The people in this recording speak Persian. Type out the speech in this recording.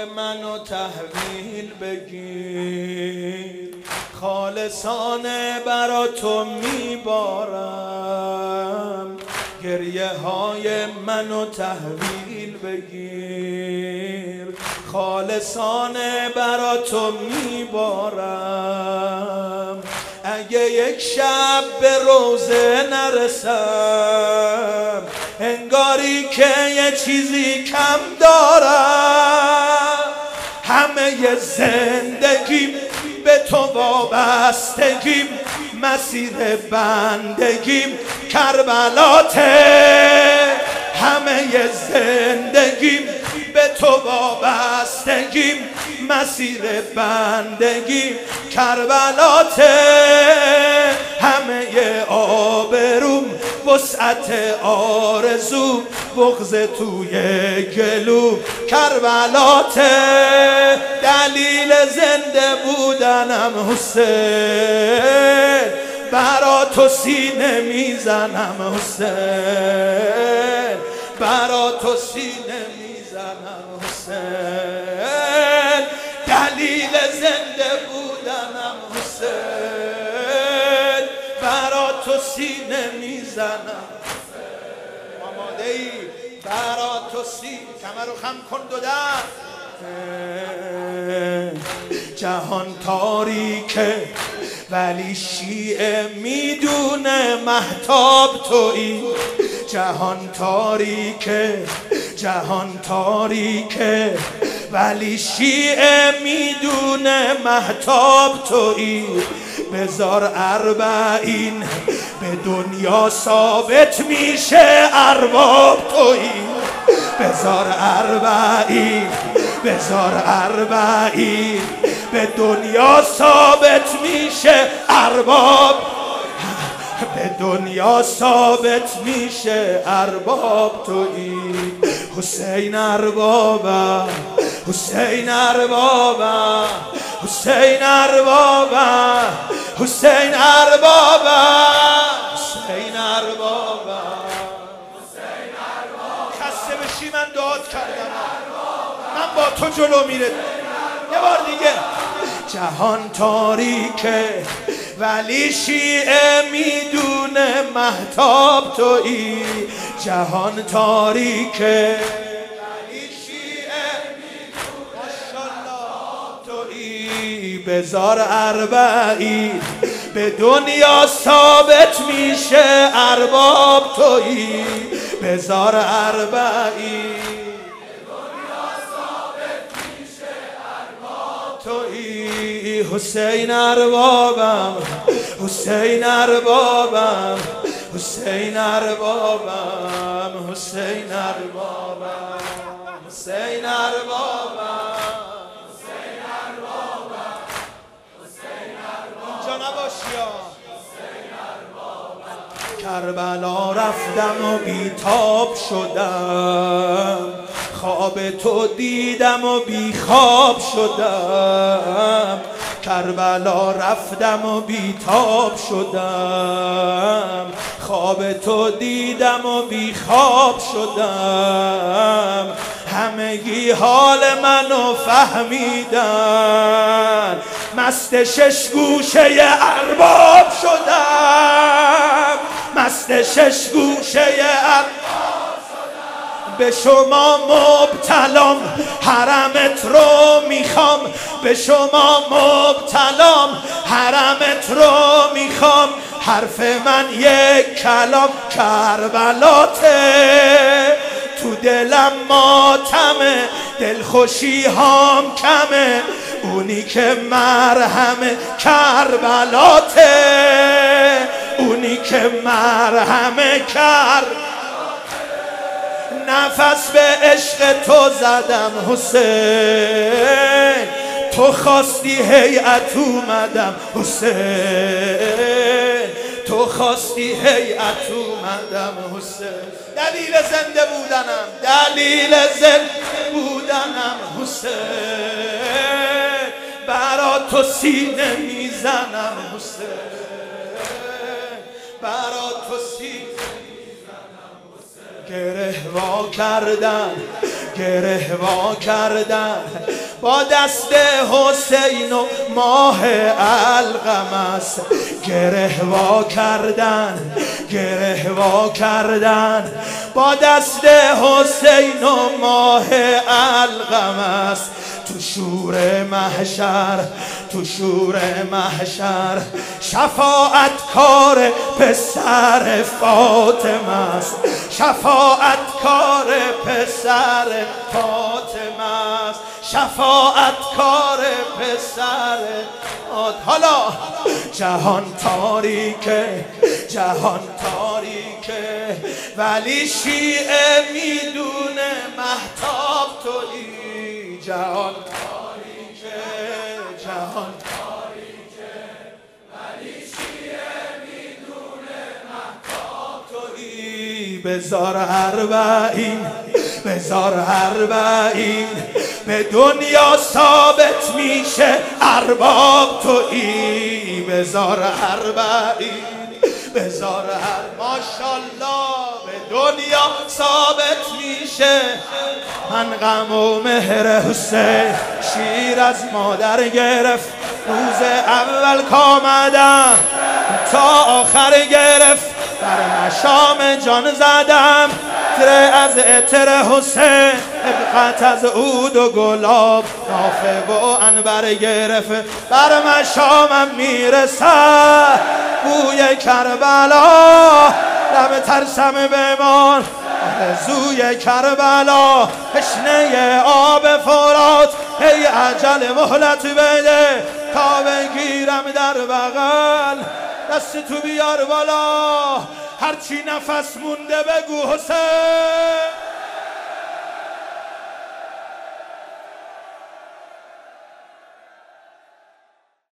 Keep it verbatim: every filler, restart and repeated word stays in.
منو تحویل بگیر، خالصانه برا تو میبارم، گریه های منو تحویل بگیر، خالصانه برا تو میبارم. اگه یک شب به روزه نرسم، انگاری که یه چیزی کم دارم. همه زندگیم به تو وابستگیم، مسیر بندگیم کربلاته. همه زندگیم به تو وابستگیم، مسیر بندگیم کربلاته. همه آبروم وسعت آرزو، بغض توی گلو کربلاته. دلیل زنده بودنم حسین، برا تو سینه میزنم حسین، برا تو سینه میزنم حسین. دلیل زنده بودنم حسین، برا تو سینه میزنم. آماده ای؟ برا تو سینه. کمر رو خم کن دو دست. جهان تاریکه ولی شیعه میدونه مهتاب تویی. جهان تاریکه، جهان تاریکه ولی شیعه میدونه مهتاب تویی. بذار اربعین به دنیا ثابت میشه ارباب تویی. بذار اربعین، بذار اربعین به دنیا ثابت میشه ارباب، به دنیا ثابت میشه ارباب تویی. حسین اربابم، حسین اربابم، حسین اربابم، حسین اربابم، حسین اربابم. خسته بشی من داد کردم، من با تو جلو میره. یه بار دیگه. جهان تاریکه ولی شیعه میدونه مهتاب تویی. جهان تاریکه ولی شیعه میدونه ماشاءالله تویی. بذار اربعین به دنیا ثابت میشه ارباب تویی. بذار اربعین تویی. حسین اربابم، حسین اربابم، حسین اربابم، حسین اربابم، حسین اربابم، حسین اربابم، حسین اربابم. اینجا نباشی ها. کربلا رفتم و بیتاب شدم، خواب تو دیدم و بی خواب شدم. کربلا رفتم و بیتاب شدم، خواب تو دیدم و بی خواب شدم. همگی حال منو فهمیدن، مست شش گوشه ارباب شدم، مست شش گوشه ارباب. به شما مبتلام، حرمت رو میخوام. به شما مبتلام، حرمت رو میخوام. حرف من یک کلام کربلاته. تو دلم ماتمه، دلخوشی هام کمه. اونی که مرهمه کربلاته، اونی که مرهمه کربلاته. نفس به عشق تو زدم حسین، تو خواستی هیئت اومدم حسین، تو خواستی هیئت اومدم حسین. دلیل زنده بودنم، دلیل زنده بودنم حسین. برا تو سینه میزنم حسین، برا تو سینه. گره وا کردن، گره وا کردن با دست حسین و ماه القمص گره وا کردن گره وا کردن با دست حسین و ماه القمص تو شور محشر تو شور محشر شفاعت کار پسر فاطمه است شفاعت کار پسر فاطمه است شفاعت کار پسر حالا جهان تاریکه جهان تاریکه ولی شیعه میدونه مهتاب تویی جهان تاریکه جهان تاریکه ولی شیعه میدونه مهتاب تویی بذار اربعین بذار اربعین به دنیا ثابت میشه ارباب تویی بذار اربعین بذار هر ماشالله به دنیا ثابت میشه من غم و مهر حسین شیر از مادر گرفت روز اول کامدم تا آخر گرفت بر مشام جان زدم تره از اتر حسین ابقت از عود و گلاب نافه و انبر گرفت بر مشامم میرسد بوی کربلا لب ترسم بمان آرزوی کربلا تشنه آب فرات ای عجل مهلت بده تا بگیرم در بغل دست تو بیار بالا هرچی نفس مونده بگو حسین